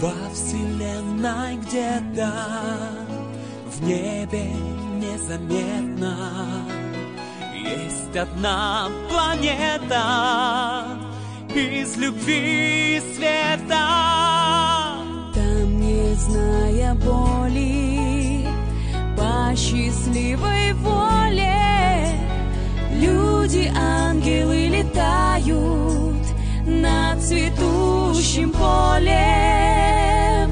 Во вселенной где-то в небе незаметно есть одна планета из любви и света. Там, не зная боли, по счастливой воле люди, ангелы летают над цветущим полем.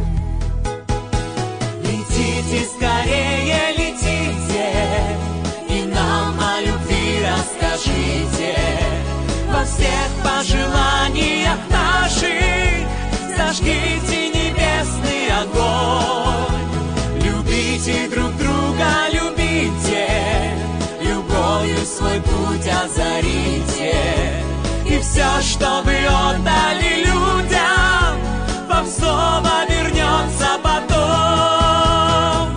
Летите скорее, летите, и нам о любви расскажите. Во всех пожеланиях наших зажгите небесный огонь. Любите друг друга, любите, любовью свой путь озарите. И все, что вы отдали людям, вам снова вернется потом.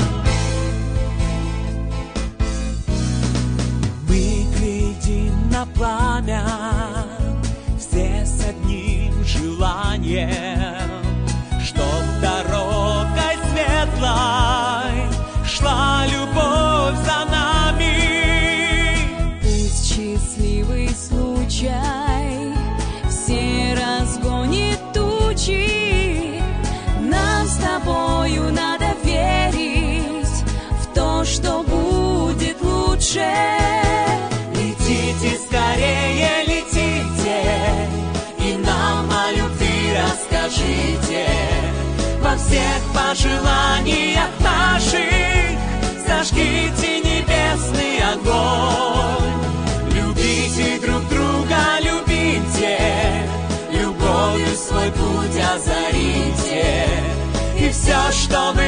Мы глядим на пламя, все с одним желанием, чтоб дорогой светлой шла любовь за нами. Пусть счастливый случай все разгонит тучи. Нам с тобою надо верить в то, что будет лучше. Летите скорее, летите, и нам о любви расскажите. Во всех пожеланиях наших зажгите небесный огонь. Любите друг друга, любите, любовью свой путь озарите. И все, что вы